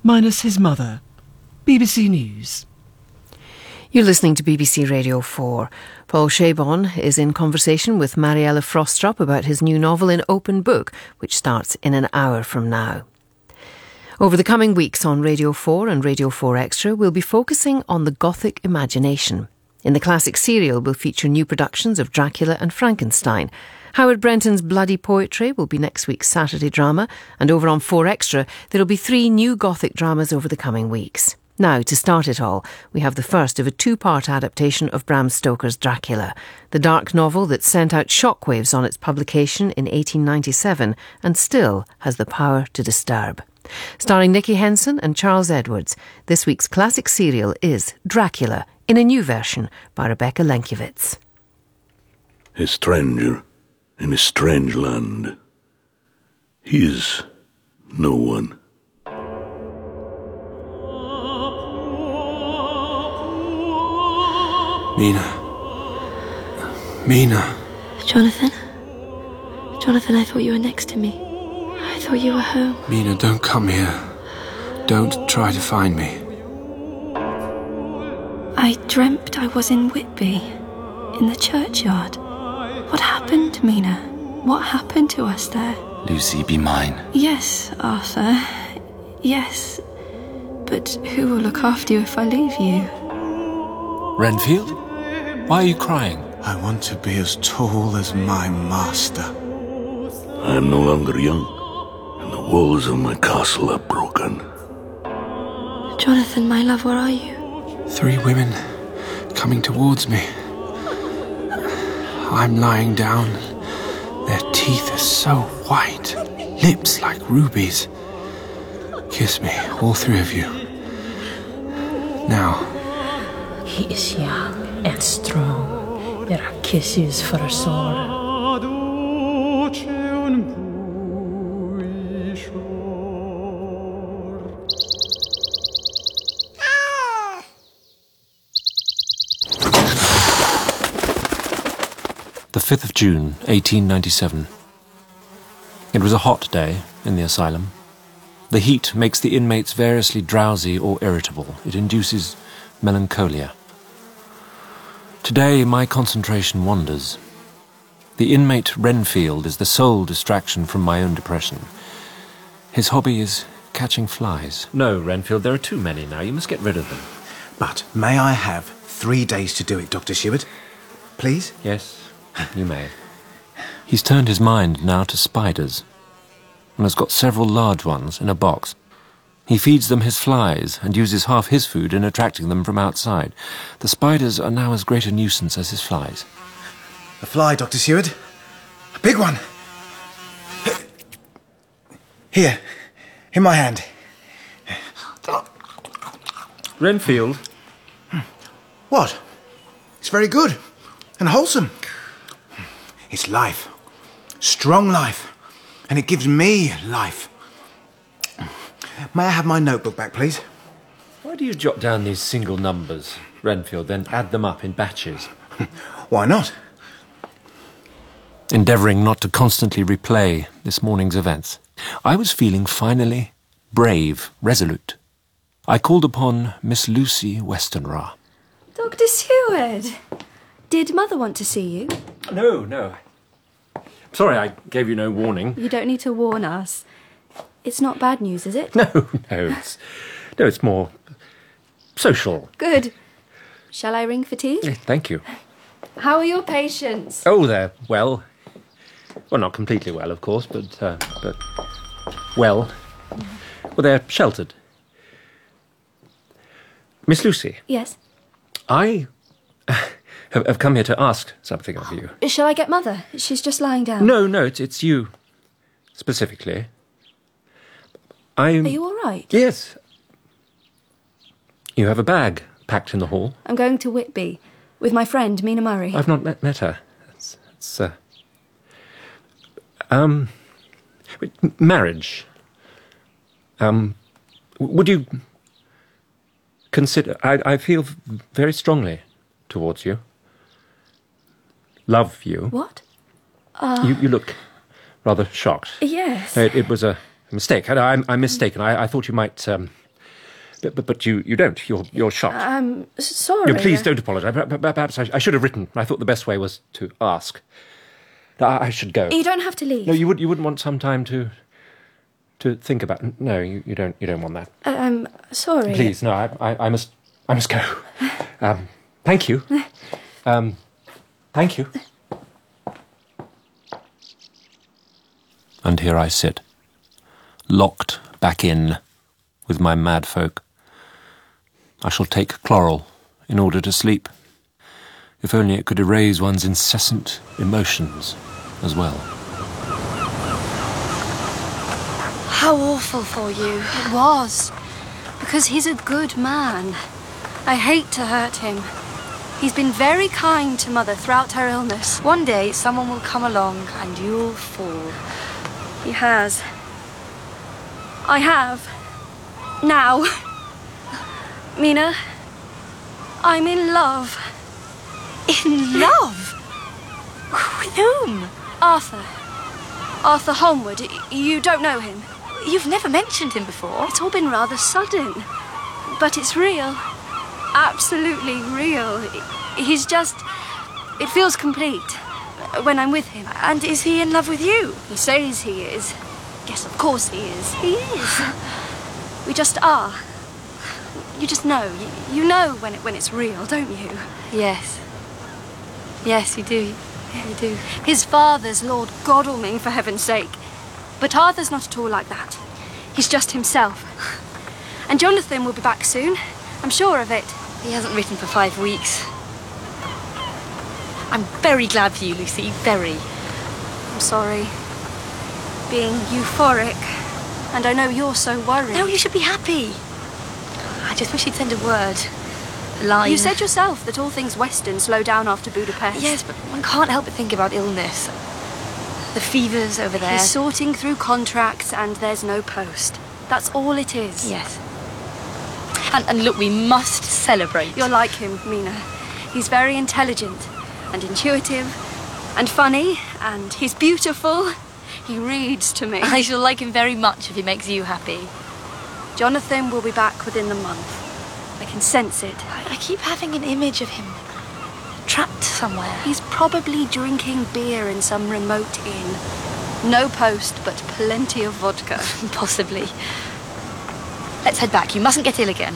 minus his mother. BBC News. You're listening to BBC Radio 4. Paul Chabon is in conversation with Mariella Frostrup about his new novel In Open Book, which starts in an hour from now. Over the coming weeks on Radio 4 and Radio 4 Extra, we'll be focusing on the Gothic imagination. In the classic serial, we'll feature new productions of Dracula and Frankenstein. Howard Brenton's Bloody Poetry will be next week's Saturday drama, and over on 4 Extra, there'll be 3 new Gothic dramas over the coming weeks. Now, to start it all, we have the first of a 2-part adaptation of Bram Stoker's Dracula, the dark novel that sent out shockwaves on its publication in 1897 and still has the power to disturb. Starring Nicky Henson and Charles Edwards, this week's classic serial is Dracula, in a new version by Rebecca Lenkiewicz. A stranger in a strange land. He is no one. Mina. Jonathan, I thought you were next to me. I thought you were home. Mina, don't come here. Don't try to find me. I dreamt I was in Whitby, in the churchyard. What happened, Mina? What happened to us there? Lucy, be mine. Yes, Arthur. Yes. But who will look after you if I leave you? Renfield? Why are you crying? I want to be as tall as my master. I am no longer young, and the walls of my castle are broken. Jonathan, my love, where are you? 3 women coming towards me. I'm lying down. Their teeth are so white, lips like rubies. Kiss me, all 3 of you. Now. He is young and strong. There are kisses for us all. The 5th of June, 1897. It was a hot day in the asylum. The heat makes the inmates variously drowsy or irritable. It induces melancholia. Today, my concentration wanders. The inmate Renfield is the sole distraction from my own depression. His hobby is catching flies. No, Renfield, there are too many now. You must get rid of them. But may I have 3 days to do it, Dr. Seward? Please? Yes, you may. He's turned his mind now to spiders, and has got several large ones in a box. He feeds them his flies and uses half his food in attracting them from outside. The spiders are now as great a nuisance as his flies. A fly, Dr. Seward. A big one. Here, in my hand. Renfield? What? It's very good and wholesome. It's life. Strong life. And it gives me life. May I have my notebook back, please? Why do you jot down these single numbers, Renfield, then add them up in batches? Why not? Endeavouring not to constantly replay this morning's events, I was feeling finally brave, resolute. I called upon Miss Lucy Westenra. Dr. Seward, did Mother want to see you? No. Sorry I gave you no warning. You don't need to warn us. It's not bad news, is it? No, it's more social. Good. Shall I ring for tea? Thank you. How are your patients? Oh, they're well. Well, not completely well, of course, but well. Well, they're sheltered. Miss Lucy. Yes? I have come here to ask something of you. Shall I get Mother? She's just lying down. No, it's you, specifically. Are you all right? Yes. You have a bag packed in the hall. I'm going to Whitby with my friend, Mina Murray. I've not met her. Marriage. Would you consider... I feel very strongly towards you. Love you. What? You look rather shocked. Yes. It was a mistake. I'm mistaken. I thought you might But you don't. You're shocked. I'm sorry. No, please don't apologise. Perhaps I should have written. I thought the best way was to ask. I should go. You don't have to leave. No, you wouldn't want some time to think about. No, you don't want that. I'm sorry. Please, no. I must go. Thank you. Thank you. And here I sit, locked back in with my mad folk. I shall take chloral in order to sleep. If only it could erase one's incessant emotions as well. How awful for you. It was. Because he's a good man. I hate to hurt him. He's been very kind to Mother throughout her illness. One day, someone will come along and you'll fall. He has. I have. Now. Mina, I'm in love. In love? With whom? Arthur. Arthur Holmwood. You don't know him. You've never mentioned him before. It's all been rather sudden. But it's real. Absolutely real. He's just... It feels complete when I'm with him. And is he in love with you? He says he is. Yes, of course he is. He is. We just are. You just know. You know when it's real, don't you? Yes. Yes, you do. Yeah, you do. His father's Lord Godalming, for heaven's sake. But Arthur's not at all like that. He's just himself. And Jonathan will be back soon. I'm sure of it. He hasn't written for 5 weeks. I'm very glad for you, Lucy. Very. I'm sorry. Being euphoric. And I know you're so worried. No, you should be happy. I just wish he'd send a word. A line. You said yourself that all things Western slow down after Budapest. Yes, but one can't help but think about illness. The fevers over there. He's sorting through contracts and there's no post. That's all it is. Yes. And look, we must celebrate. You're like him, Mina. He's very intelligent and intuitive and funny and he's beautiful. He reads to me. I shall like him very much if he makes you happy. Jonathan will be back within the month. I can sense it. I keep having an image of him trapped somewhere. He's probably drinking beer in some remote inn. No post, but plenty of vodka. Possibly. Let's head back. You mustn't get ill again.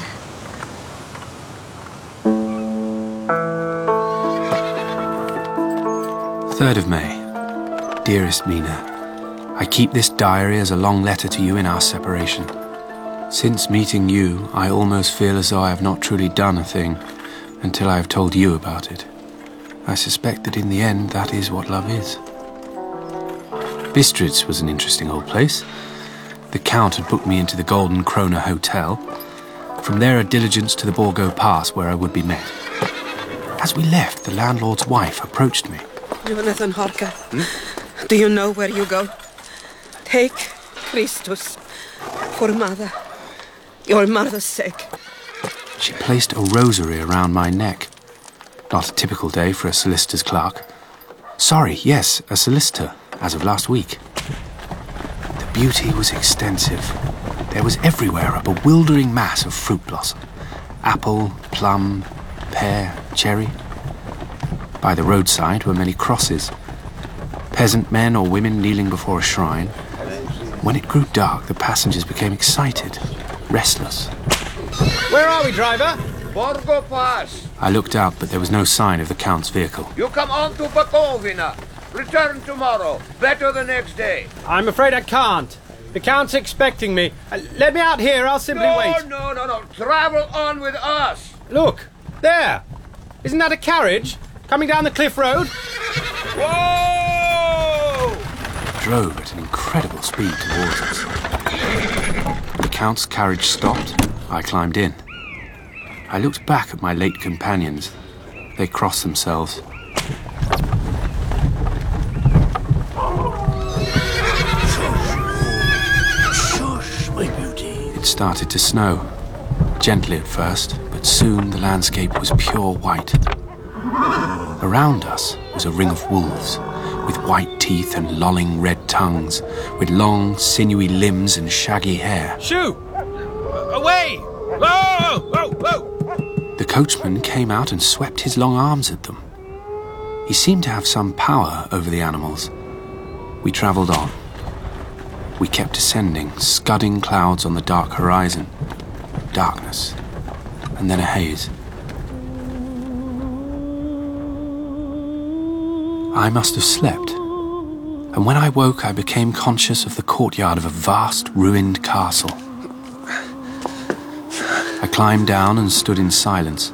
Third of May. Dearest Mina, I keep this diary as a long letter to you in our separation. Since meeting you, I almost feel as though I have not truly done a thing until I have told you about it. I suspect that in the end, that is what love is. Bistritz was an interesting old place. The Count had booked me into the Golden Krone Hotel. From there, a diligence to the Borgo Pass, where I would be met. As we left, the landlord's wife approached me. Jonathan Harker, do you know where you go? Take Christus for Mother. Your mother's sake. She placed a rosary around my neck. Not a typical day for a solicitor's clerk. Sorry, yes, a solicitor, as of last week. The beauty was extensive. There was everywhere a bewildering mass of fruit blossom. Apple, plum, pear, cherry. By the roadside were many crosses. Peasant men or women kneeling before a shrine. When it grew dark, the passengers became excited, restless. Where are we, driver? Borgo Pass. I looked out, but there was no sign of the Count's vehicle. You come on to Bukovina. Return tomorrow. Better the next day. I'm afraid I can't. The Count's expecting me. Let me out here. I'll simply wait. No. Travel on with us. Look, there. Isn't that a carriage coming down the cliff road? Whoa! It drove at an incredible speed towards us. The Count's carriage stopped. I climbed in. I looked back at my late companions. They crossed themselves. Shush, my beauty. It started to snow. Gently at first, but soon the landscape was pure white. Around us was a ring of wolves, with white teeth and lolling red tongues, with long, sinewy limbs and shaggy hair. Shoo! Away! Whoa! coachman came out and swept his long arms at them. He seemed to have some power over the animals. We travelled on. We kept ascending, scudding clouds on the dark horizon. Darkness, and then a haze. I must have slept, and when I woke I became conscious of the courtyard of a vast, ruined castle. I climbed down and stood in silence.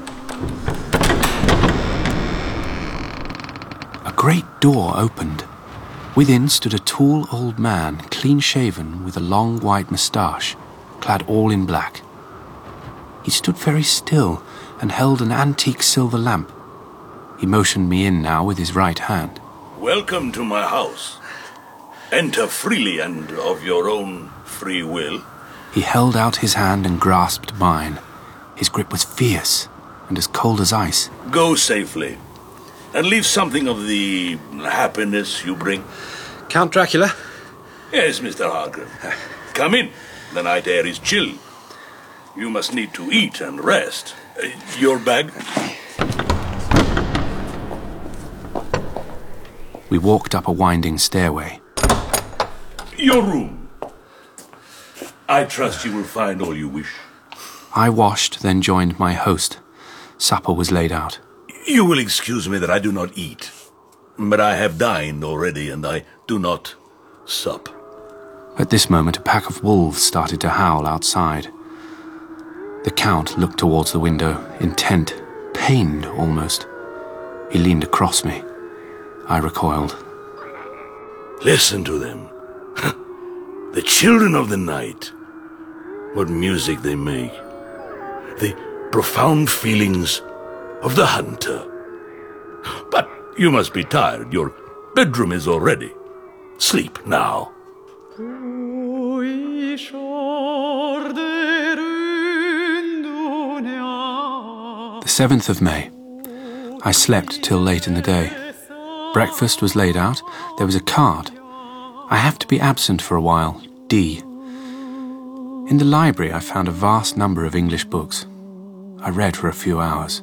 A great door opened. Within stood a tall old man, clean-shaven, with a long white moustache, clad all in black. He stood very still and held an antique silver lamp. He motioned me in now with his right hand. Welcome to my house. Enter freely and of your own free will. He held out his hand and grasped mine. His grip was fierce and as cold as ice. Go safely, and leave something of the happiness you bring. Count Dracula? Yes, Mr. Hargrave. Come in. The night air is chill. You must need to eat and rest. Your bag? We walked up a winding stairway. Your room. I trust you will find all you wish. I washed, then joined my host. Supper was laid out. You will excuse me that I do not eat, but I have dined already and I do not sup. At this moment, a pack of wolves started to howl outside. The Count looked towards the window, intent, pained almost. He leaned across me. I recoiled. Listen to them. The children of the night. What music they make. The profound feelings of the hunter. But you must be tired. Your bedroom is all ready. Sleep now. The 7th of May. I slept till late in the day. Breakfast was laid out. There was a card. I have to be absent for a while. D. In the library I found a vast number of English books. I read for a few hours.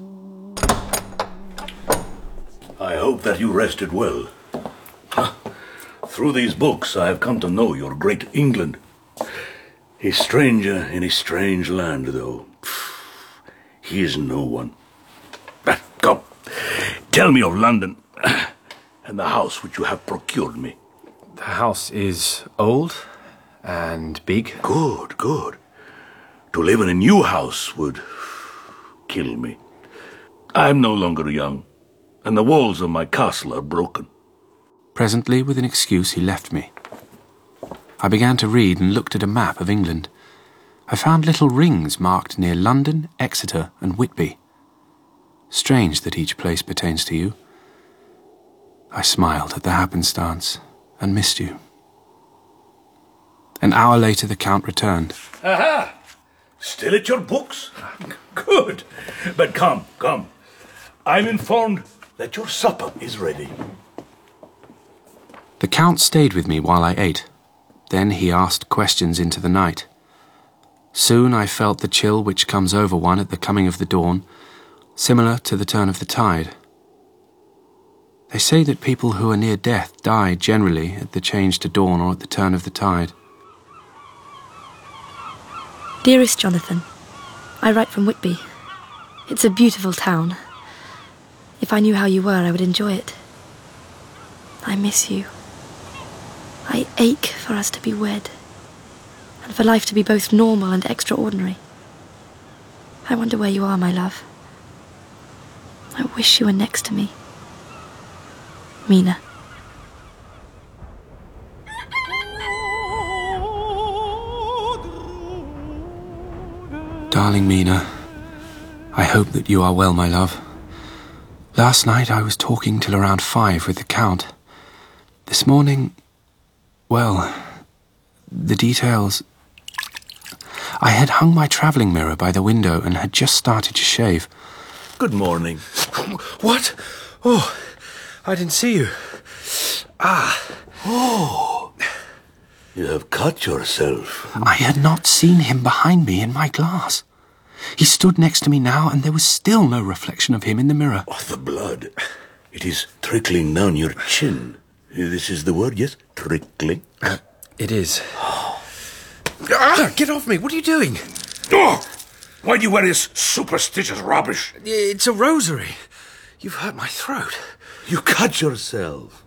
I hope that you rested well. Through these books I have come to know your great England. A stranger in a strange land, though. He is no one. Come, tell me of London and the house which you have procured me. The house is old and big. Good, good. To live in a new house would kill me. I am no longer young, and the walls of my castle are broken. Presently, with an excuse, he left me. I began to read and looked at a map of England. I found little rings marked near London, Exeter, and Whitby. Strange that each place pertains to you. I smiled at the happenstance and missed you. An hour later, the Count returned. Aha! Still at your books? Good. But come. I'm informed that your supper is ready. The Count stayed with me while I ate. Then he asked questions into the night. Soon I felt the chill which comes over one at the coming of the dawn, similar to the turn of the tide. They say that people who are near death die generally at the change to dawn or at the turn of the tide. Dearest Jonathan, I write from Whitby. It's a beautiful town. If I knew how you were, I would enjoy it. I miss you. I ache for us to be wed, and for life to be both normal and extraordinary. I wonder where you are, my love. I wish you were next to me. Mina. Darling Mina, I hope that you are well, my love. Last night I was talking till around 5 with the Count. This morning, well, the details... I had hung my travelling mirror by the window and had just started to shave. Good morning. What? Oh, I didn't see you. Oh, you have cut yourself. I had not seen him behind me in my glass. He stood next to me now, and there was still no reflection of him in the mirror. Oh, the blood. It is trickling down your chin. This is the word, yes? Trickling? It is. Get off me! What are you doing? Oh! Why do you wear this superstitious rubbish? It's a rosary. You've hurt my throat. You cut yourself.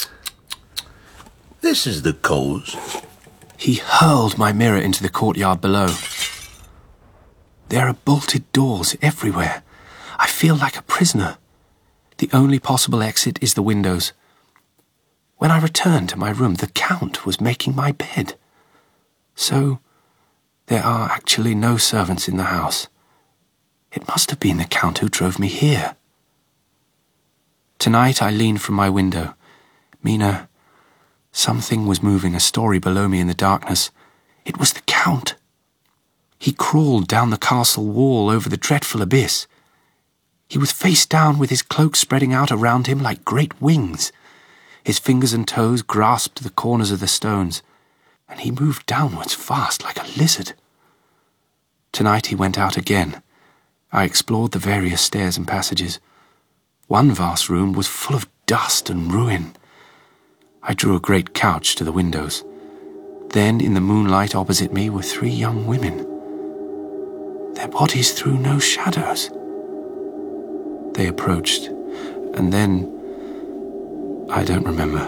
This is the cause. He hurled my mirror into the courtyard below. There are bolted doors everywhere. I feel like a prisoner. The only possible exit is the windows. When I returned to my room, the Count was making my bed. So, there are actually no servants in the house. It must have been the Count who drove me here. Tonight I leaned from my window. Mina, something was moving a story below me in the darkness. It was the Count. He crawled down the castle wall over the dreadful abyss. He was face down with his cloak spreading out around him like great wings. His fingers and toes grasped the corners of the stones, and he moved downwards fast like a lizard. Tonight he went out again. I explored the various stairs and passages. One vast room was full of dust and ruin. I drew a great couch to the windows. Then, in the moonlight opposite me, were 3 young women. Their bodies threw no shadows. They approached, and then... I don't remember.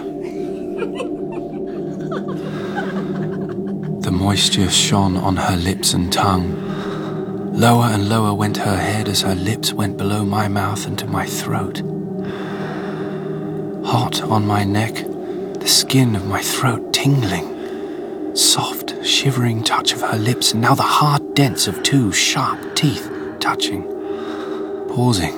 The moisture shone on her lips and tongue. Lower and lower went her head as her lips went below my mouth and to my throat. Hot on my neck, the skin of my throat tingling. Soft, shivering touch of her lips, and now the hard dents of 2 sharp teeth touching. Pausing.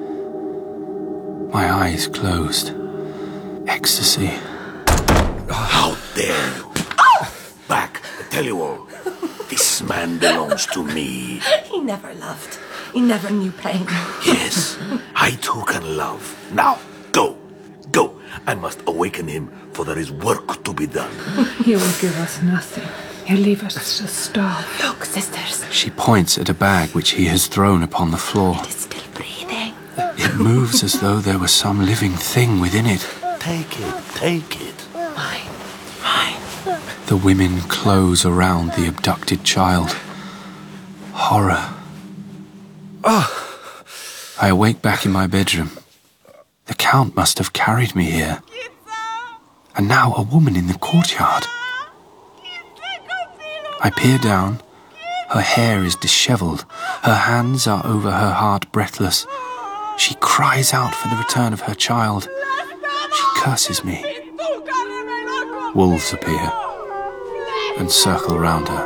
My eyes closed. Ecstasy. How dare you! Back, I tell you all. This man belongs to me. He never loved. He never knew pain. Yes, I too can love. Now, go. Go. I must awaken him, for there is work to be done. He will give us nothing. He'll leave us to starve. Look, sisters. She points at a bag which he has thrown upon the floor. It is still breathing. It moves as though there was some living thing within it. Take it, take it. Mine. The women close around the abducted child. Horror. I awake back in my bedroom. The Count must have carried me here. And now a woman in the courtyard. I peer down. Her hair is dishevelled. Her hands are over her heart, breathless. She cries out for the return of her child. She curses me. Wolves appear and circle round her.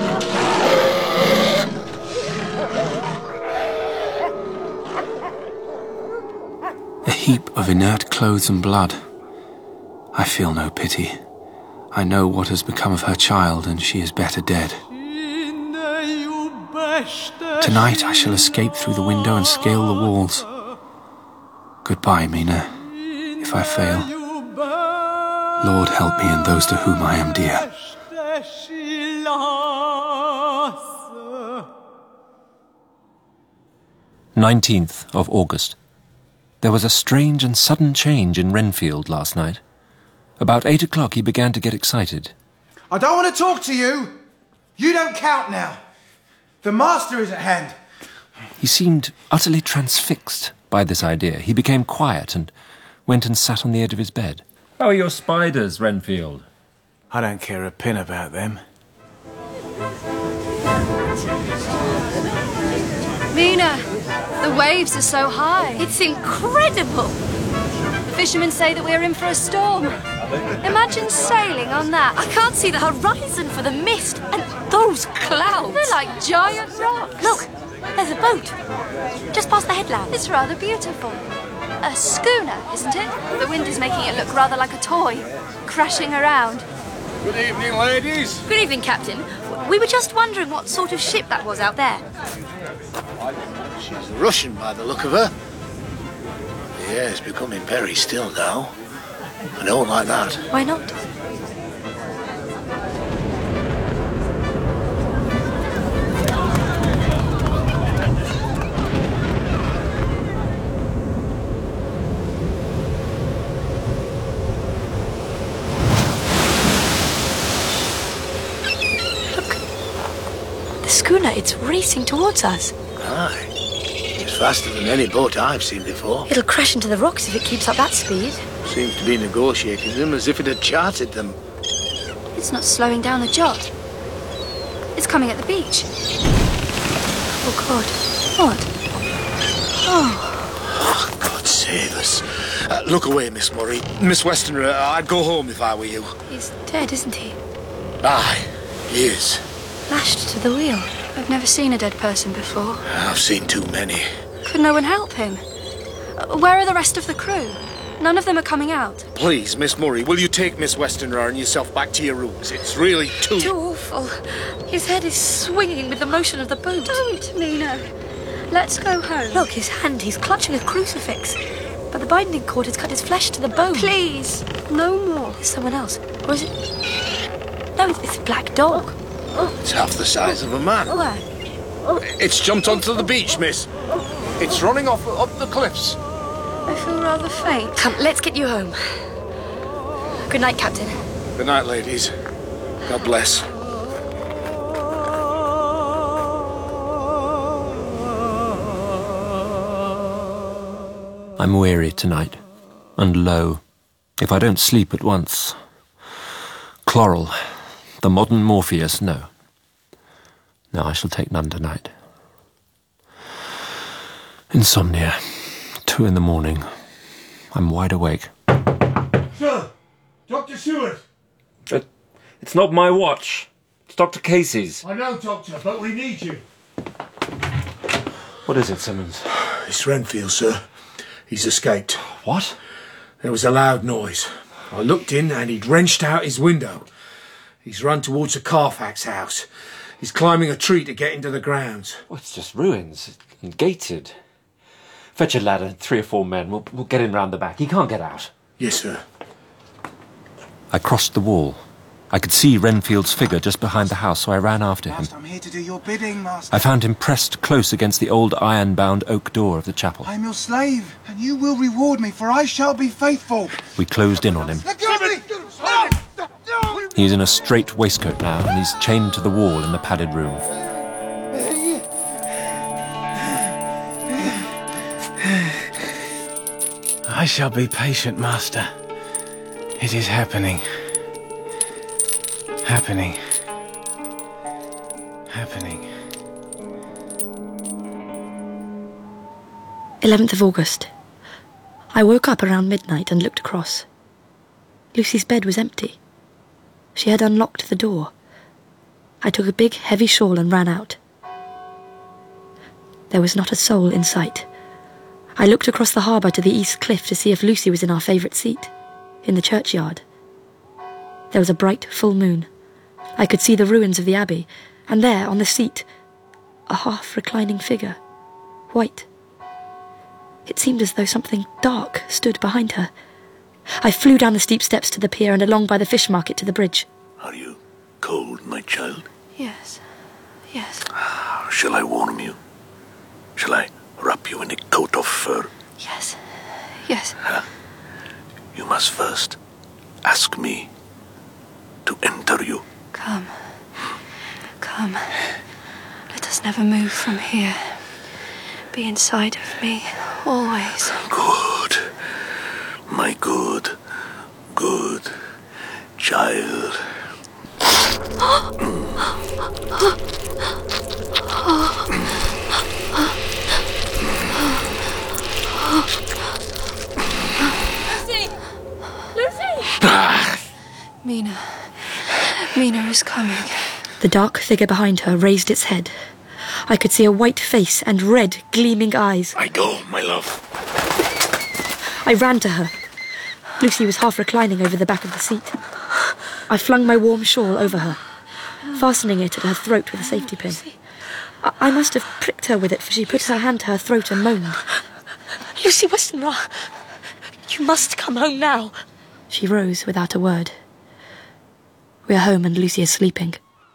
A heap of inert clothes and blood. I feel no pity. I know what has become of her child, and she is better dead. Tonight I shall escape through the window and scale the walls. Goodbye, Mina, if I fail. Lord, help me and those to whom I am dear. 19th of August. There was a strange and sudden change in Renfield last night. About 8 o'clock he began to get excited. I don't want to talk to you. You don't count now. The master is at hand. He seemed utterly transfixed by this idea. He became quiet and went and sat on the edge of his bed. How are your spiders, Renfield? I don't care a pin about them. Mina, the waves are so high. It's incredible. The fishermen say that we're in for a storm. Imagine sailing on that. I can't see the horizon for the mist, and those clouds. They're like giant rocks. Look, there's a boat. Just past the headland. It's rather beautiful. A schooner, isn't it? The wind is making it look rather like a toy, crashing around. Good evening, ladies. Good evening, Captain. We were just wondering what sort of ship that was out there. She's a Russian by the look of her. The air is becoming very still now. I don't like that. Why not? schooner. It's racing towards us. Aye. It's faster than any boat I've seen before. It'll crash into the rocks if it keeps up that speed. Seems to be negotiating them as if it had charted them. It's not slowing down a jot. It's coming at the beach. Oh, God. What? Oh, God save us. Look away, Miss Murray. Miss Westenra, I'd go home if I were you. He's dead, isn't he? Aye, he is. Lashed to the wheel. I've never seen a dead person before. I've seen too many. Could no one help him? Where are the rest of the crew? None of them are coming out. Please, Miss Murray, will you take Miss Westenra and yourself back to your rooms? It's really too awful. His head is swinging with the motion of the boat. Don't, Mina. Let's go home. Look, his hand, he's clutching a crucifix. But the binding cord has cut his flesh to the bone. Please, no more. There's someone else. Or is it... No, it's a black dog. It's half the size of a man. Where? It's jumped onto the beach, miss. It's running off up the cliffs. I feel rather faint. Come, let's get you home. Good night, Captain. Good night, ladies. God bless. I'm weary tonight, and low. If I don't sleep at once. Chloral, the modern Morpheus, no. No, I shall take none tonight. Insomnia. 2 in the morning. I'm wide awake. Sir! Dr. Seward! It's not my watch. It's Dr. Casey's. I know, Doctor, but we need you. What is it, Simmons? It's Renfield, sir. He's escaped. What? There was a loud noise. I looked in and he'd wrenched out his window. He's run towards the Carfax house. He's climbing a tree to get into the grounds. Well, it's just ruins and gated. Fetch a ladder, 3 or 4 men. We'll get him round the back. He can't get out. Yes, sir. I crossed the wall. I could see Renfield's figure just behind the house, so I ran after him. Master, I'm here to do your bidding, Master. I found him pressed close against the old iron-bound oak door of the chapel. I am your slave, and you will reward me, for I shall be faithful. We closed in on him. Let go of me! He's in a straight waistcoat now, and he's chained to the wall in the padded room. I shall be patient, Master. It is happening. Happening. 11th of August. I woke up around midnight and looked across. Lucy's bed was empty. She had unlocked the door. I took a big, heavy shawl and ran out. There was not a soul in sight. I looked across the harbour to the east cliff to see if Lucy was in our favourite seat, in the churchyard. There was a bright, full moon. I could see the ruins of the abbey, and there, on the seat, a half-reclining figure, white. It seemed as though something dark stood behind her. I flew down the steep steps to the pier and along by the fish market to the bridge. Are you cold, my child? Yes. Shall I warm you? Shall I wrap you in a coat of fur? Yes. You must first ask me to enter you. Come. Let us never move from here. Be inside of me, always. Good. My good child. Lucy! Mina is coming. The dark figure behind her raised its head. I could see a white face and red, gleaming eyes. I go, my love. I ran to her. Lucy was half reclining over the back of the seat. I flung my warm shawl over her, fastening it at her throat with a safety pin. I must have pricked her with it, for she put her hand to her throat and moaned. Lucy Westenra, you must come home now. She rose without a word. We are home and Lucy is sleeping.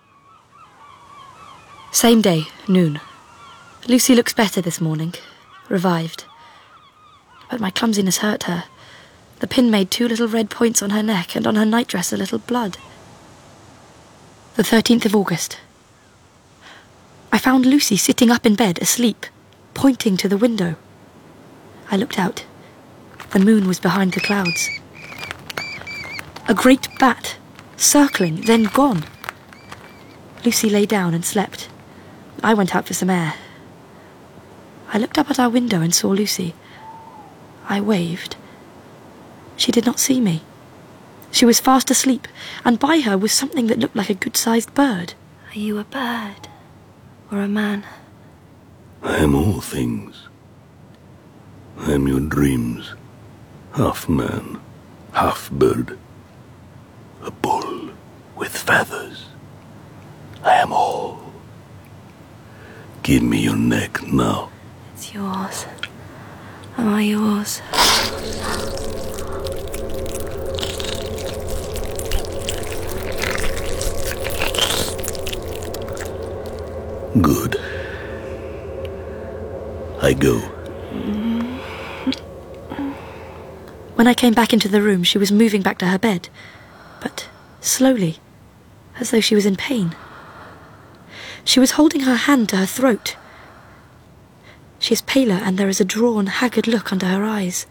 Same day, noon. Lucy looks better this morning, revived. But my clumsiness hurt her. The pin made 2 little red points on her neck, and on her nightdress a little blood. The 13th of August. I found Lucy sitting up in bed, asleep, pointing to the window. I looked out. The moon was behind the clouds. A great bat, circling, then gone. Lucy lay down and slept. I went out for some air. I looked up at our window and saw Lucy. I waved. She did not see me. She was fast asleep, and by her was something that looked like a good-sized bird. Are you a bird? Or a man? I am all things. I am your dreams. Half man, half bird. A bull with feathers. I am all. Give me your neck now. It's yours. Am I yours? Good. I go. When I came back into the room, she was moving back to her bed, but slowly, as though she was in pain. She was holding her hand to her throat. She is paler, and there is a drawn, haggard look under her eyes.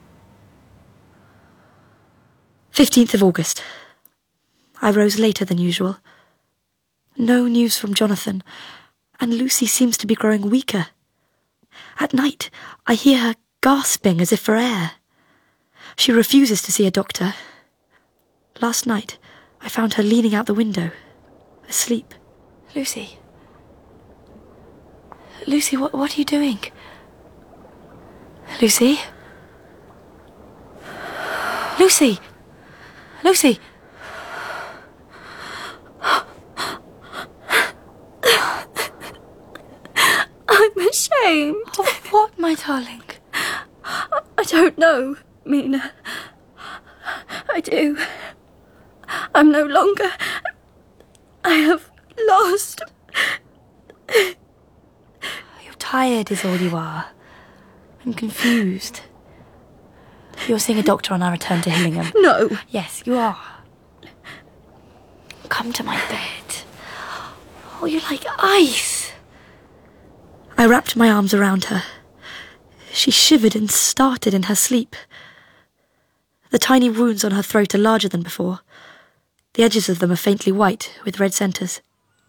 15th of August. I rose later than usual. No news from Jonathan, and Lucy seems to be growing weaker. At night, I hear her gasping as if for air. She refuses to see a doctor. Last night, I found her leaning out the window, asleep. Lucy? Lucy, what are you doing? Lucy? Lucy! Lucy! I'm ashamed. Of what, my darling? I don't know, Mina. I do. I'm no longer... I have lost... You're tired is all you are. I'm confused. You're seeing a doctor on our return to Hillingham. No. Yes, you are. Come to my bed. Oh, you're like ice. I wrapped my arms around her. She shivered and started in her sleep. The tiny wounds on her throat are larger than before. The edges of them are faintly white, with red centres.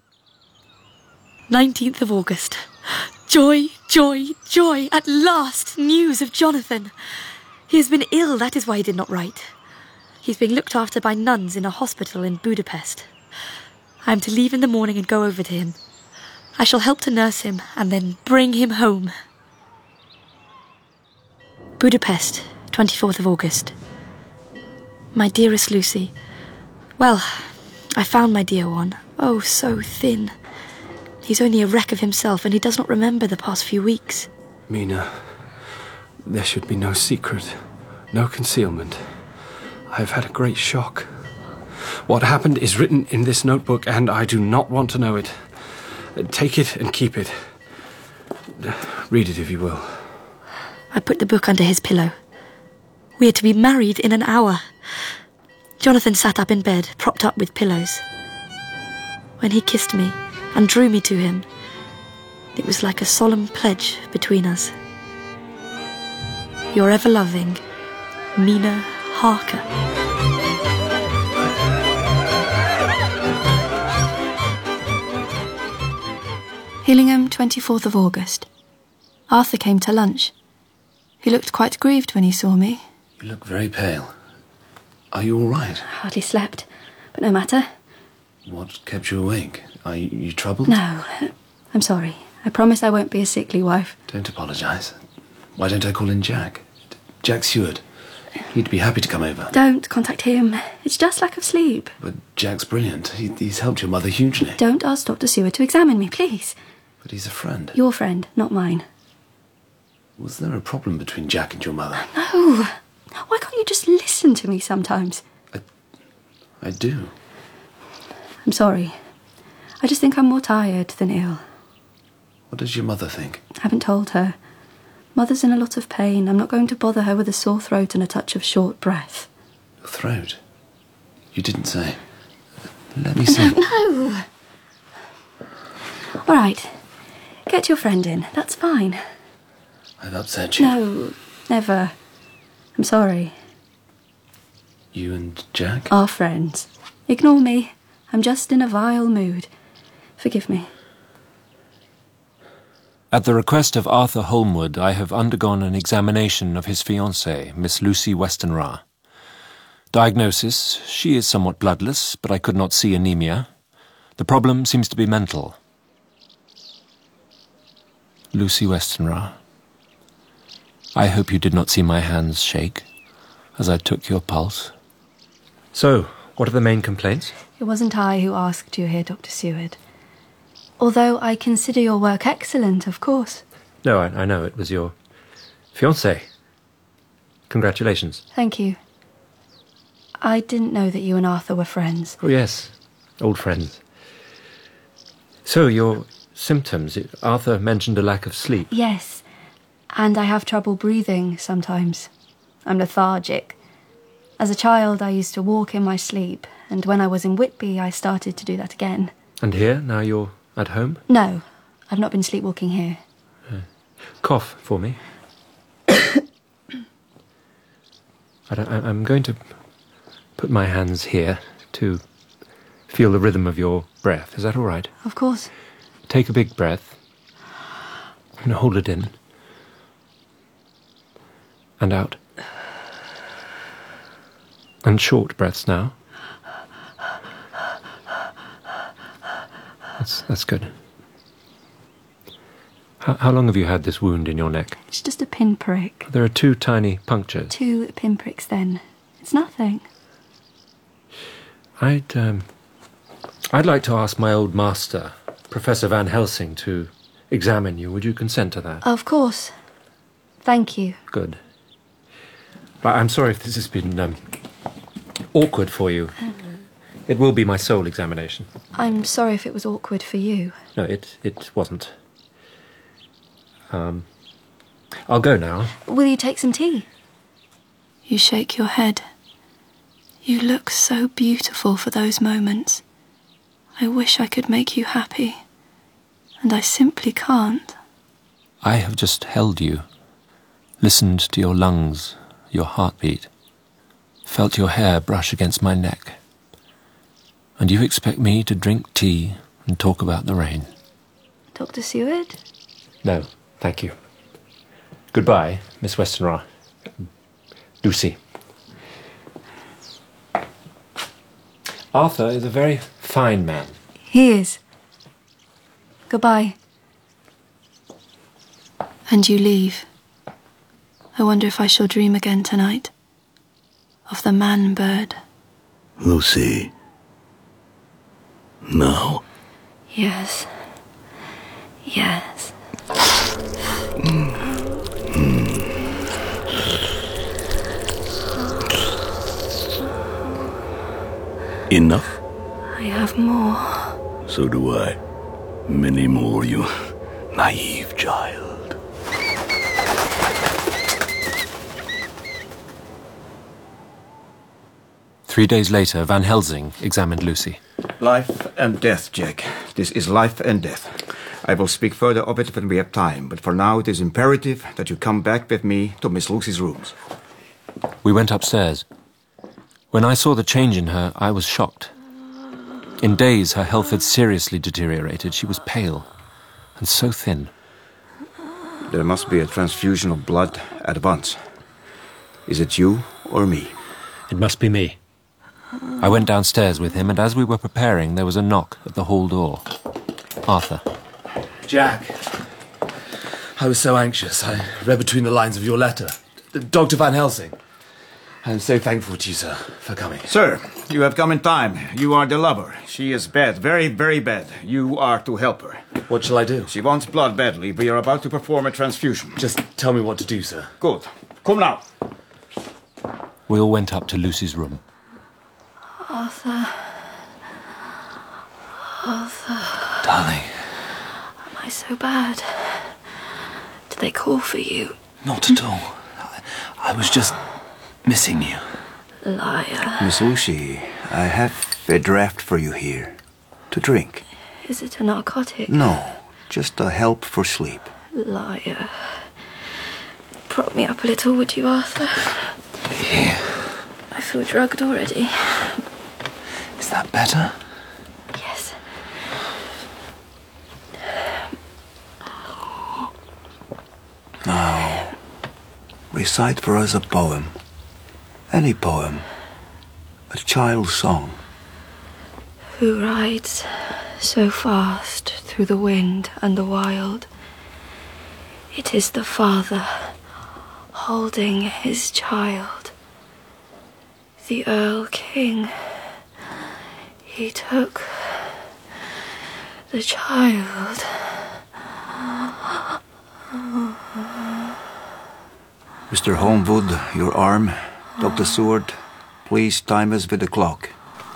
19th of August. Joy, joy, joy! At last, news of Jonathan. He has been ill, that is why he did not write. He's being looked after by nuns in a hospital in Budapest. I am to leave in the morning and go over to him. I shall help to nurse him and then bring him home. Budapest, 24th of August. My dearest Lucy. Well, I found my dear one. Oh, so thin. He's only a wreck of himself, and he does not remember the past few weeks. Mina, there should be no secret, no concealment. I have had a great shock. What happened is written in this notebook, and I do not want to know it. Take it and keep it. Read it if you will. I put the book under his pillow. We are to be married in an hour. Jonathan sat up in bed, propped up with pillows. When he kissed me and drew me to him, it was like a solemn pledge between us. Your ever-loving Mina Harker. Hillingham, 24th of August. Arthur came to lunch. He looked quite grieved when he saw me. You look very pale. Are you all right? Hardly slept, but no matter. What kept you awake? Are you troubled? No, I'm sorry. I promise I won't be a sickly wife. Don't apologise. Why don't I call in Jack? Jack Seward. He'd be happy to come over. Don't contact him. It's just lack of sleep. But Jack's brilliant. He's helped your mother hugely. Don't ask Dr. Seward to examine me, please. But he's a friend. Your friend, not mine. Was there a problem between Jack and your mother? No. Why can't you just listen to me sometimes? I do. I'm sorry. I just think I'm more tired than ill. What does your mother think? I haven't told her. Mother's in a lot of pain. I'm not going to bother her with a sore throat and a touch of short breath. Your throat? You didn't say. Let me see. No. All right. Get your friend in. That's fine. I've upset you. No, never. I'm sorry. You and Jack? Our friends. Ignore me. I'm just in a vile mood. Forgive me. At the request of Arthur Holmwood, I have undergone an examination of his fiancée, Miss Lucy Westenra. Diagnosis: she is somewhat bloodless, but I could not see anemia. The problem seems to be mental. Lucy Westenra, I hope you did not see my hands shake as I took your pulse. So, what are the main complaints? It wasn't I who asked you here, Dr. Seward. Although I consider your work excellent, of course. No, I know. It was your fiancé. Congratulations. Thank you. I didn't know that you and Arthur were friends. Oh, yes. Old friends. So, your symptoms. Arthur mentioned a lack of sleep. Yes. And I have trouble breathing sometimes. I'm lethargic. As a child, I used to walk in my sleep, and when I was in Whitby, I started to do that again. And here, now you're at home? No, I've not been sleepwalking here. Cough for me. I'm going to put my hands here to feel the rhythm of your breath. Is that all right? Of course. Take a big breath and hold it in and out. And short breaths now. That's good. How long have you had this wound in your neck? It's just a pinprick. There are 2 tiny punctures. 2 pinpricks then. It's nothing. I'd like to ask my old master, Professor Van Helsing, to examine you. Would you consent to that? Of course. Thank you. Good. But I'm sorry if this has been awkward for you. It will be my sole examination. I'm sorry if it was awkward for you. No, it wasn't. I'll go now. Will you take some tea? You shake your head. You look so beautiful for those moments. I wish I could make you happy. And I simply can't. I have just held you, listened to your lungs, your heartbeat, felt your hair brush against my neck. And you expect me to drink tea and talk about the rain? Dr. Seward? No, thank you. Goodbye, Miss Westenra. Lucy. Arthur is a very fine man. He is. Goodbye. And you leave. I wonder if I shall dream again tonight. Of the man-bird. Lucy. No. Yes. Yes. Enough? I have more. So do I. Many more, you naive child. Three days later, Van Helsing examined Lucy. Life and death, Jack. This is life and death. I will speak further of it when we have time, but for now it is imperative that you come back with me to Miss Lucy's rooms. We went upstairs. When I saw the change in her, I was shocked. In days, her health had seriously deteriorated. She was pale and so thin. There must be a transfusion of blood at once. Is it you or me? It must be me. I went downstairs with him, and as we were preparing, there was a knock at the hall door. Arthur. Jack. I was so anxious. I read between the lines of your letter. Dr. Van Helsing. I'm so thankful to you, sir, for coming. Sir, you have come in time. You are the lover. She is bad, very, very bad. You are to help her. What shall I do? She wants blood badly. We are about to perform a transfusion. Just tell me what to do, sir. Good. Come now. We all went up to Lucy's room. Arthur. Arthur. Darling. Am I so bad? Did they call for you? Not at all. I was just missing you. Liar. Miss Lucy, I have a draft for you here. To drink. Is it a narcotic? No. Just a help for sleep. Liar. Prop me up a little, would you, Arthur? Here. I feel drugged already. Is that better? Yes. Now, recite for us a poem. Any poem. A child's song. Who rides so fast through the wind and the wild? It is the father holding his child. The Earl King, he took the child. Mr. Holmwood, your arm. Dr. Seward, please time us with the clock.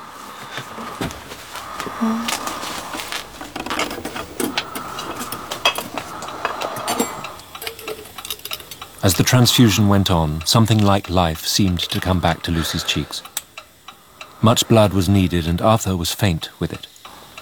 As the transfusion went on, something like life seemed to come back to Lucy's cheeks. Much blood was needed, and Arthur was faint with it.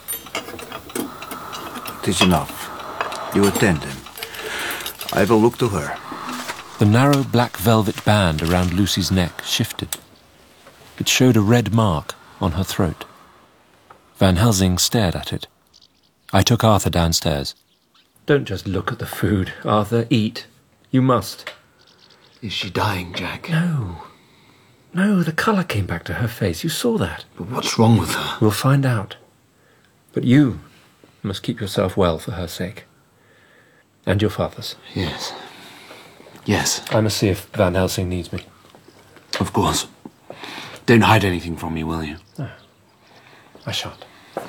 It is enough. You attend him. I will look to her. The narrow black velvet band around Lucy's neck shifted. It showed a red mark on her throat. Van Helsing stared at it. I took Arthur downstairs. Don't just look at the food, Arthur. Eat. You must. Is she dying, Jack? No. No, the colour came back to her face. You saw that. But what's wrong with her? We'll find out. But you must keep yourself well for her sake. And your father's. Yes. Yes. I must see if Van Helsing needs me. Of course. Don't hide anything from me, will you? No. I shan't.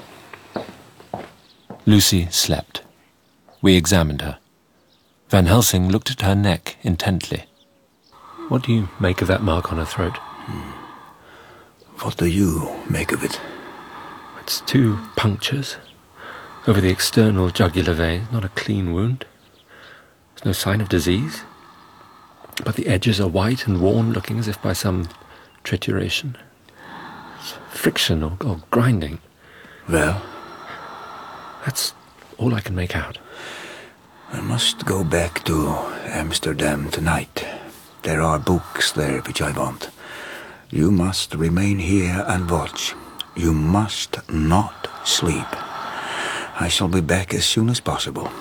Lucy slept. We examined her. Van Helsing looked at her neck intently. What do you make of that mark on her throat? What do you make of it? It's 2 punctures over the external jugular vein. Not a clean wound. There's no sign of disease. But the edges are white and worn, looking as if by some trituration. It's friction or grinding. Well? That's all I can make out. I must go back to Amsterdam tonight. There are books there which I want. You must remain here and watch. You must not sleep. I shall be back as soon as possible.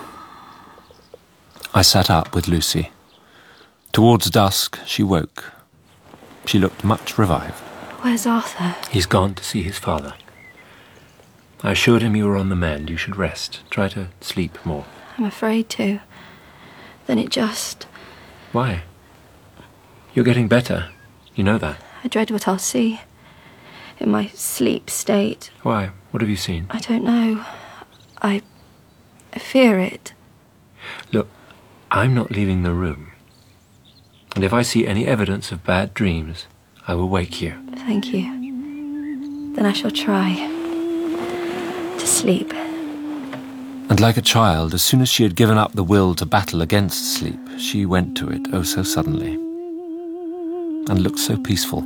I sat up with Lucy. Towards dusk, she woke. She looked much revived. Where's Arthur? He's gone to see his father. I assured him you were on the mend. You should rest. Try to sleep more. I'm afraid to. Then it just... Why? You're getting better. You know that. I dread what I'll see. In my sleep state. Why? What have you seen? I don't know. I fear it. Look, I'm not leaving the room. And if I see any evidence of bad dreams, I will wake you. Thank you. Then I shall try to sleep. And like a child, as soon as she had given up the will to battle against sleep, she went to it, oh so suddenly, and looked so peaceful.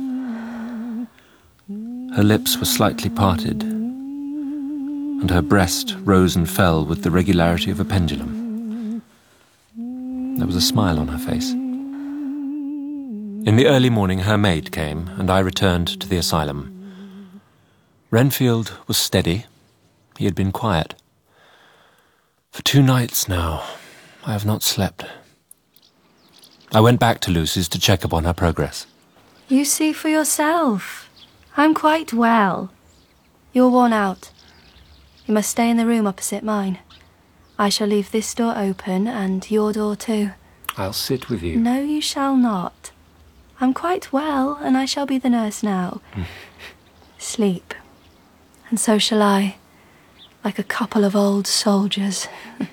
Her lips were slightly parted, and her breast rose and fell with the regularity of a pendulum. There was a smile on her face. In the early morning, her maid came, and I returned to the asylum. Renfield was steady. He had been quiet. For 2 nights now, I have not slept. I went back to Lucy's to check upon her progress. You see for yourself. I'm quite well. You're worn out. You must stay in the room opposite mine. I shall leave this door open and your door too. I'll sit with you. No, you shall not. I'm quite well, and I shall be the nurse now. Sleep. And so shall I. Like a couple of old soldiers.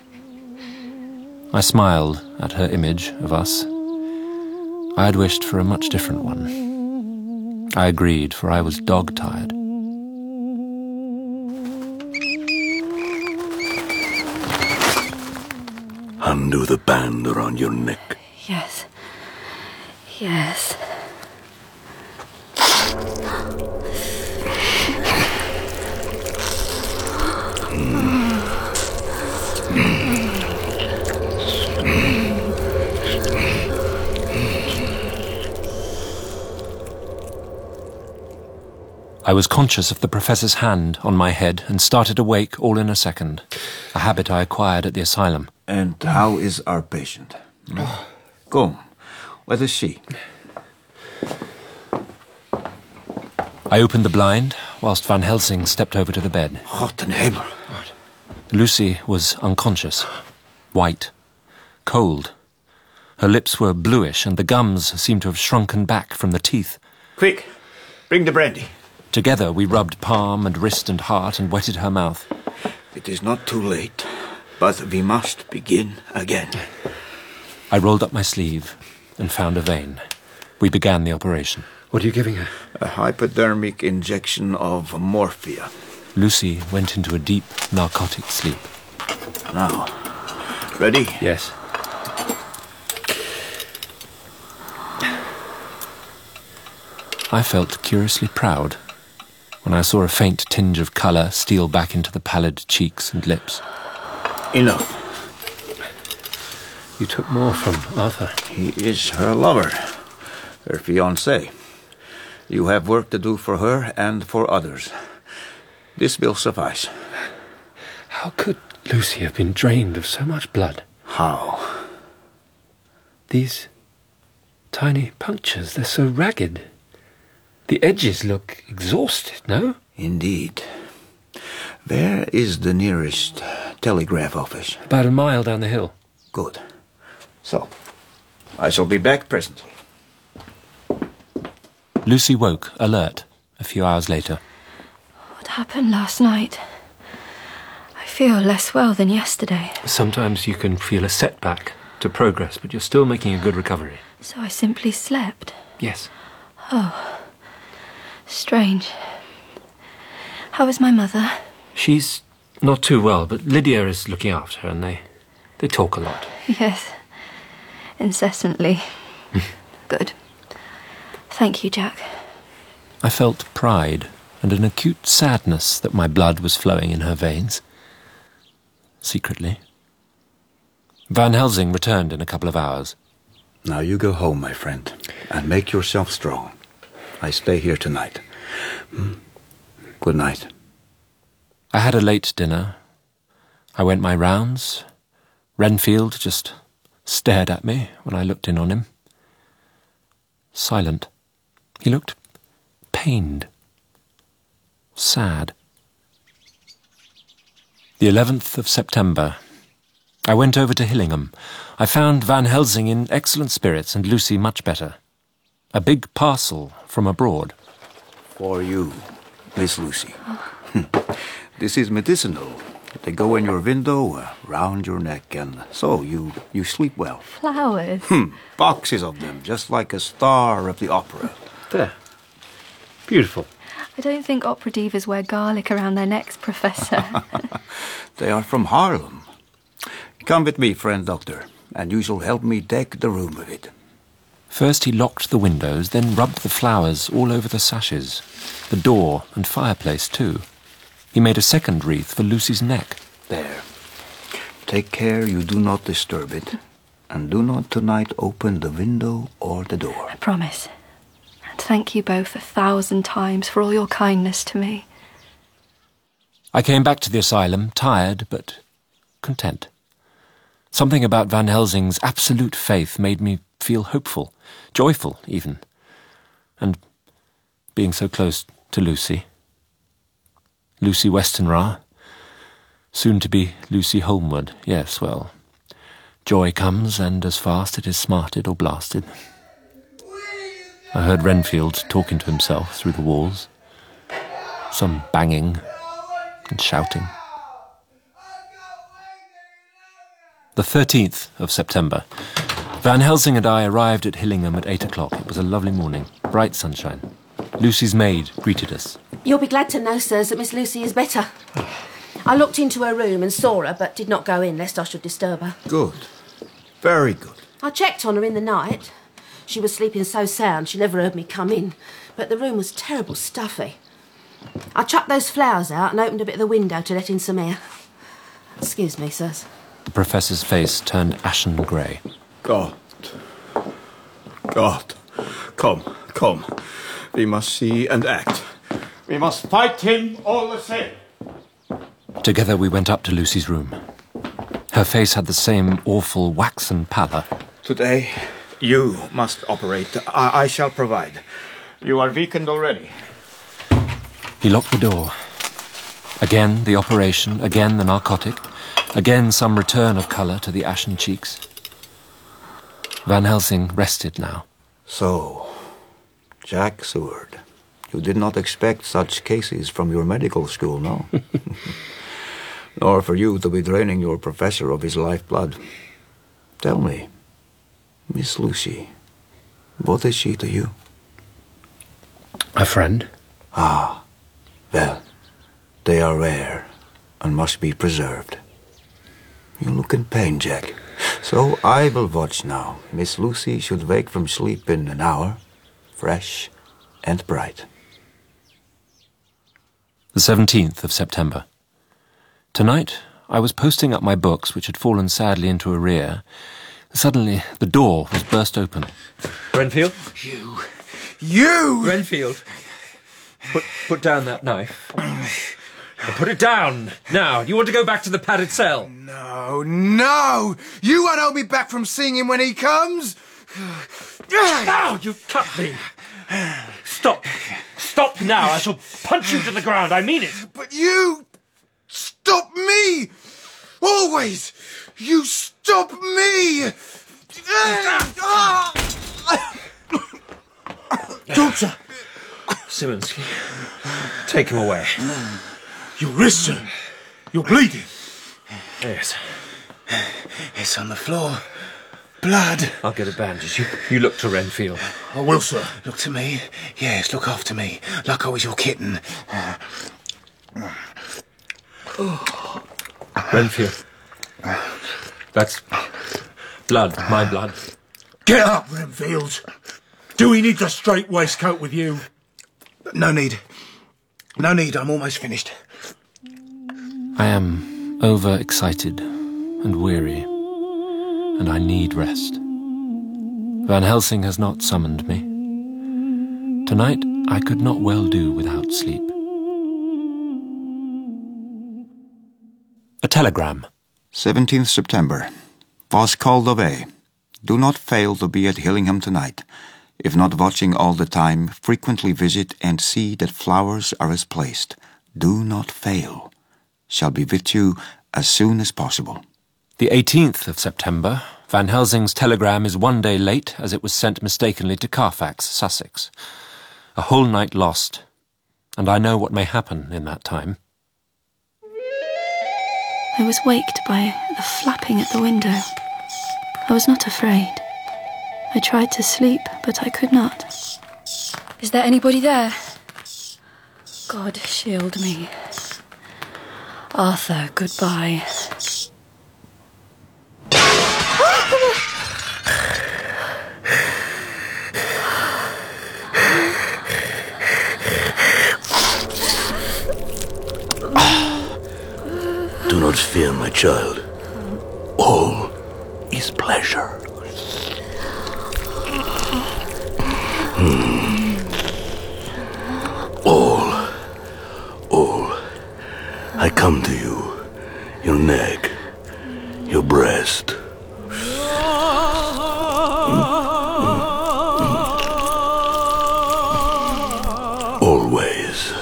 I smiled at her image of us. I had wished for a much different one. I agreed, for I was dog-tired. Undo the band around your neck. Yes. Yes. I was conscious of the professor's hand on my head and started awake all in a second, a habit I acquired at the asylum. And how is our patient? Come, what is she? I opened the blind, whilst Van Helsing stepped over to the bed. Gott in Himmel. Lucy was unconscious, white, cold. Her lips were bluish, and the gums seemed to have shrunken back from the teeth. Quick, bring the brandy. Together we rubbed palm and wrist and heart and wetted her mouth. It is not too late, but we must begin again. I rolled up my sleeve and found a vein. We began the operation. What are you giving her? A hypodermic injection of morphia. Lucy went into a deep narcotic sleep. Now, ready? Yes. I felt curiously proud when I saw a faint tinge of colour steal back into the pallid cheeks and lips. Enough. You took more from Arthur. He is her lover, her fiancé. You have work to do for her and for others. This will suffice. How could Lucy have been drained of so much blood? How? These tiny punctures, they're so ragged. The edges look exhausted, no? Indeed. Where is the nearest telegraph office? About a mile down the hill. Good. So, I shall be back presently. Lucy woke, alert, a few hours later. What happened last night? I feel less well than yesterday. Sometimes you can feel a setback to progress, but you're still making a good recovery. So I simply slept? Yes. Oh, strange. How is my mother? She's not too well, but Lydia is looking after her, and they talk a lot. Yes, incessantly. Good. Thank you, Jack. I felt pride and an acute sadness that my blood was flowing in her veins. Secretly. Van Helsing returned in a couple of hours. Now you go home, my friend, and make yourself strong. I stay here tonight. Good night. I had a late dinner. I went my rounds. Renfield just stared at me when I looked in on him. Silent. He looked pained. Sad. The 11th of September. I went over to Hillingham. I found Van Helsing in excellent spirits and Lucy much better. A big parcel from abroad. For you, Miss Lucy. This is medicinal. They go in your window, round your neck, and so you sleep well. Flowers? Boxes of them, just like a star of the opera. There. Beautiful. I don't think opera divas wear garlic around their necks, Professor. They are from Harlem. Come with me, friend doctor, and you shall help me deck the room with it. First he locked the windows, then rubbed the flowers all over the sashes, the door and fireplace too. He made a second wreath for Lucy's neck. There. Take care you do not disturb it, and do not tonight open the window or the door. I promise. And thank you both 1,000 times for all your kindness to me. I came back to the asylum, tired but content. Something about Van Helsing's absolute faith made me feel hopeful, joyful even. And being so close to Lucy. Lucy Westenra, soon to be Lucy Holmwood. Yes, well, joy comes, and as fast it is smarted or blasted. I heard Renfield talking to himself through the walls. Some banging and shouting. The 13th of September. Van Helsing and I arrived at Hillingham at 8 o'clock. It was a lovely morning, bright sunshine. Lucy's maid greeted us. You'll be glad to know, sirs, that Miss Lucy is better. I looked into her room and saw her, but did not go in, lest I should disturb her. Good. Very good. I checked on her in the night. She was sleeping so sound she never heard me come in, but the room was terrible stuffy. I chucked those flowers out and opened a bit of the window to let in some air. Excuse me, sirs. The professor's face turned ashen grey. God. Come. We must see and act. We must fight him all the same. Together we went up to Lucy's room. Her face had the same awful waxen pallor. Today, you must operate. I shall provide. You are weakened already. He locked the door. Again the operation, again the narcotic, again some return of colour to the ashen cheeks. Van Helsing rested now. So, Jack Seward, you did not expect such cases from your medical school, no? Nor for you to be draining your professor of his lifeblood. Tell me, Miss Lucy, what is she to you? A friend. Ah, well, they are rare and must be preserved. You look in pain, Jack. So I will watch now. Miss Lucy should wake from sleep in an hour, fresh and bright. The 17th of September. Tonight, I was posting up my books, which had fallen sadly into arrear. Suddenly, the door was burst open. Renfield? You! Renfield! Put down that knife. Put it down! Now, you want to go back to the padded cell? No! You won't hold me back from seeing him when he comes! Ow! You cut me! Stop! Stop now! I shall punch you to the ground, I mean it! But you... stop me! Always! You stop me! Doctor! Simonsky, take him away. Your wrist, sir. You're bleeding. Yes. It's on the floor. Blood. I'll get a bandage. You look to Renfield. I will, sir. Look to me. Yes, look after me. Like I was your kitten. Renfield. That's blood, my blood. Get up, Renfield. Do we need the straight waistcoat with you? No need. No need, I'm almost finished. I am overexcited and weary, and I need rest. Van Helsing has not summoned me. Tonight, I could not well do without sleep. A telegram. 17th September. Was called away. Do not fail to be at Hillingham tonight. If not watching all the time, frequently visit and see that flowers are as placed. Do not fail. Shall be with you as soon as possible. The 18th of September. Van Helsing's telegram is 1 day late, as it was sent mistakenly to Carfax, Sussex. A whole night lost, and I know what may happen in that time. I was waked by a flapping at the window. I was not afraid. I tried to sleep, but I could not. Is there anybody there? God shield me. Arthur, goodbye. Do not fear, my child. All is pleasure. All. I come to you. Your neck. Your breast. Always.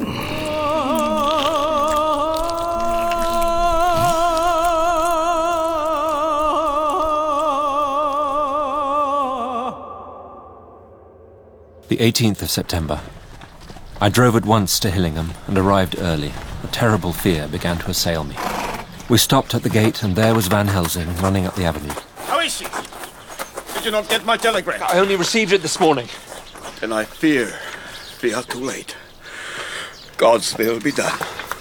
The 18th of September. I drove at once to Hillingham and arrived early. A terrible fear began to assail me. We stopped at the gate, and there was Van Helsing running up the avenue. How is she? Did you not get my telegram? I only received it this morning. Then I fear we are too late. God's will be done.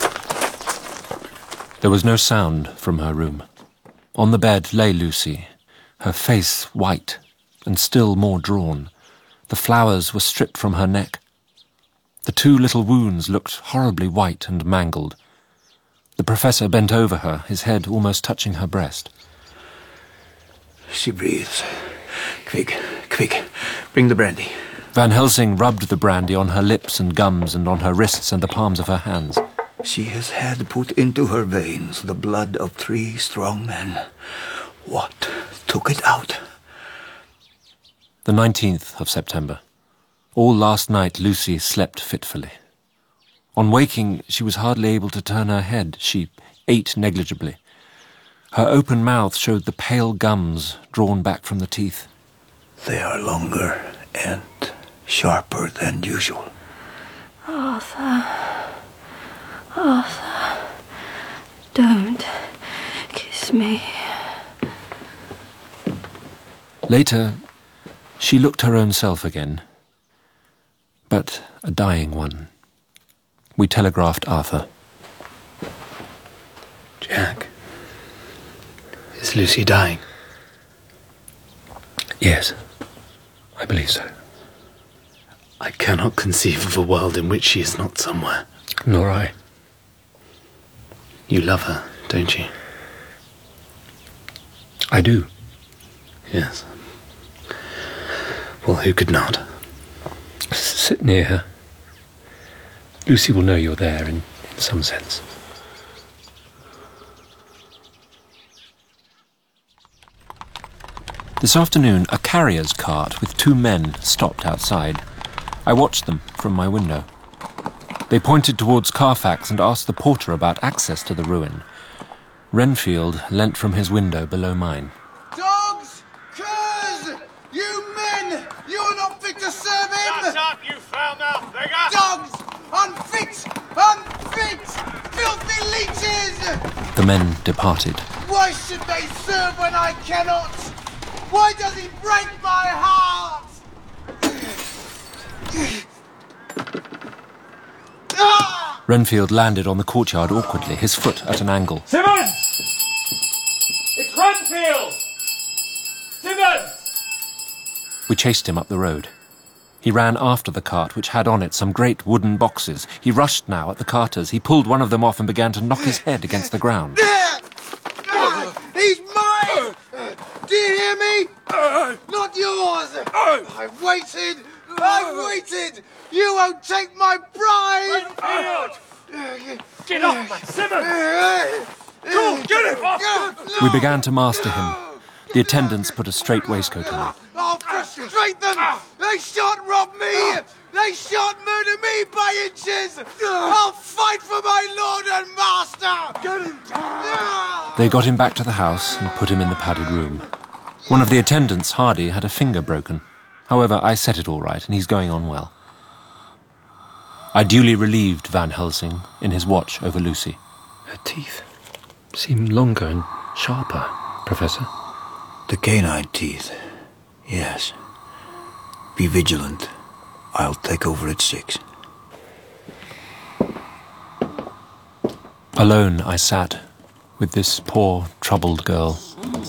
There was no sound from her room. On the bed lay Lucy, her face white and still more drawn. The flowers were stripped from her neck. The two little wounds looked horribly white and mangled. The professor bent over her, his head almost touching her breast. She breathes. Quick, bring the brandy. Van Helsing rubbed the brandy on her lips and gums and on her wrists and the palms of her hands. She has had put into her veins the blood of 3 strong men. What took it out? The 19th of September. All last night Lucy slept fitfully. On waking, she was hardly able to turn her head. She ate negligibly. Her open mouth showed the pale gums drawn back from the teeth. They are longer and sharper than usual. Arthur, don't kiss me. Later, she looked her own self again, but a dying one. We telegraphed Arthur. Jack, is Lucy dying? Yes, I believe so. I cannot conceive of a world in which she is not somewhere. Nor I. You love her, don't you? I do. Yes. Well, who could not? Sit near her. Lucy will know you're there in some sense. This afternoon, a carrier's cart with 2 men stopped outside. I watched them from my window. They pointed towards Carfax and asked the porter about access to the ruin. Renfield leant from his window below mine. Dogs! Curs! You men! You are not fit to serve him! Shut up, you foul-mouthed beggar! Dogs! Unfit! Unfit! Filthy leeches! The men departed. Why should they serve when I cannot? Why does he break my heart? Renfield landed on the courtyard awkwardly, his foot at an angle. Simmons! It's Renfield! Simmons! We chased him up the road. He ran after the cart, which had on it some great wooden boxes. He rushed now at the carters. He pulled one of them off and began to knock his head against the ground. He's mine! Do you hear me? Not yours! I've waited! I've waited! You won't take my bride! Renfield! Get off, man! Simmons! Go, get him off! We began to master him. The attendants put a straight waistcoat on him. I'll frustrate them! They shan't rob me! They shan't murder me by inches! I'll fight for my lord and master! Get him down! They got him back to the house and put him in the padded room. One of the attendants, Hardy, had a finger broken. However, I set it all right, and he's going on well. I duly relieved Van Helsing in his watch over Lucy. Her teeth seem longer and sharper, Professor. The canine teeth. Yes. Be vigilant. I'll take over at 6. Alone I sat with this poor, troubled girl.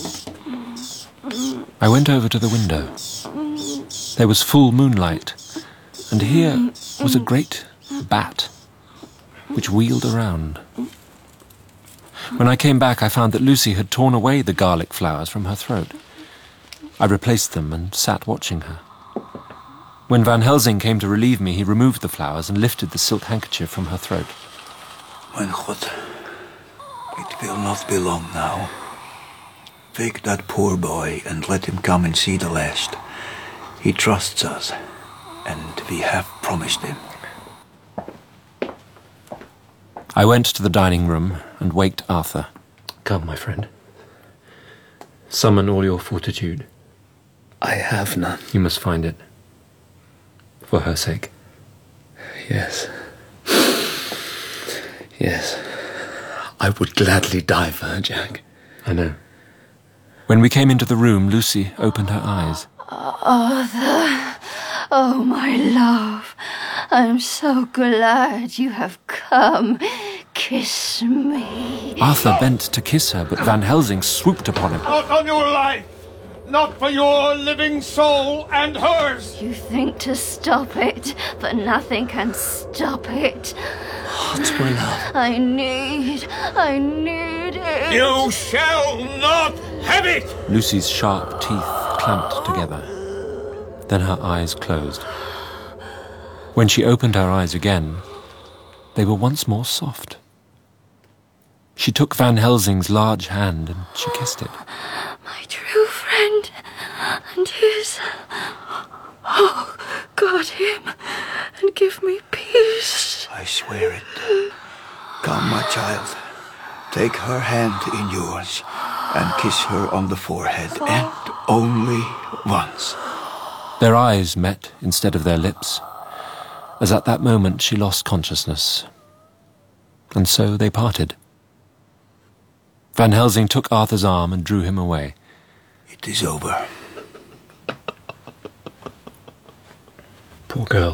I went over to the window. There was full moonlight, and here was a great bat, which wheeled around. When I came back, I found that Lucy had torn away the garlic flowers from her throat. I replaced them and sat watching her. When Van Helsing came to relieve me, he removed the flowers and lifted the silk handkerchief from her throat. Mein Gott, it will not be long now. Take that poor boy and let him come and see the last. He trusts us, and we have promised him. I went to the dining room and waked Arthur. Come, my friend. Summon all your fortitude. I have none. You must find it. For her sake. Yes. Yes. I would gladly die for her, Jack. I know. When we came into the room, Lucy opened her eyes. Arthur, oh my love, I'm so glad you have come. Kiss me. Arthur bent to kiss her, but Van Helsing swooped upon him. Not on your life! Not for your living soul and hers! You think to stop it, but nothing can stop it. What, my love? I need it. You shall not have it! Lucy's sharp teeth clamped together. Then her eyes closed. When she opened her eyes again, they were once more soft. She took Van Helsing's large hand and she kissed it. My true friend and his. Oh, guard him and give me peace. I swear it. Come, my child. Take her hand in yours and kiss her on the forehead, and only once. Their eyes met instead of their lips, as at that moment she lost consciousness. And so they parted. Van Helsing took Arthur's arm and drew him away. It is over. Poor girl.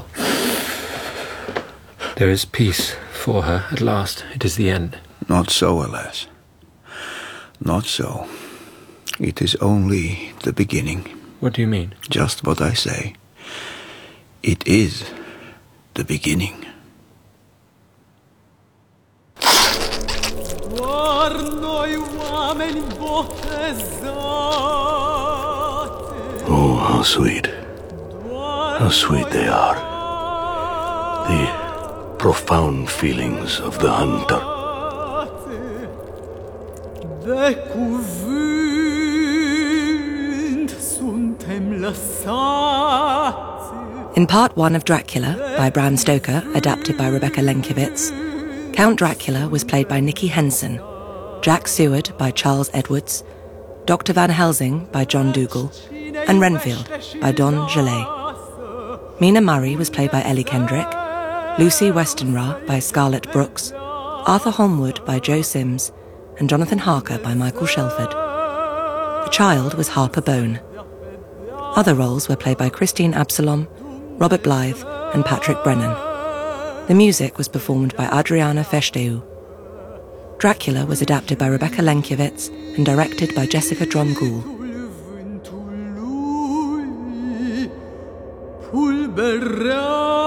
There is peace for her at last. It is the end. Not so, alas. Not so. It is only the beginning. What do you mean? Just what I say. It is the beginning. Oh, how sweet. How sweet they are. The profound feelings of the hunter. In Part 1 of Dracula, by Bram Stoker, adapted by Rebecca Lenkiewicz, Count Dracula was played by Nicky Henson, Jack Seward by Charles Edwards, Dr. Van Helsing by John Dougal, and Renfield by Don Gillet. Mina Murray was played by Ellie Kendrick, Lucy Westenra by Scarlett Brooks, Arthur Holmwood by Joe Sims, and Jonathan Harker by Michael Shelford. The child was Harper Bone. Other roles were played by Christine Absalom, Robert Blythe, and Patrick Brennan. The music was performed by Adriana Festeu. Dracula was adapted by Rebecca Lenkiewicz and directed by Jessica Drumgoole. Pulberà